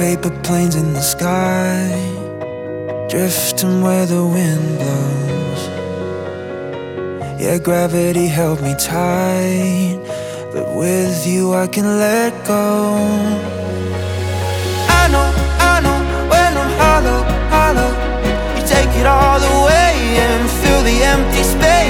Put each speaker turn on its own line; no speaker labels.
paper planes in the sky, drifting where the wind blows. Yeah, gravity held me tight, but with you I can let go. I know, when I'm hollow, you take it all away and fill the empty space.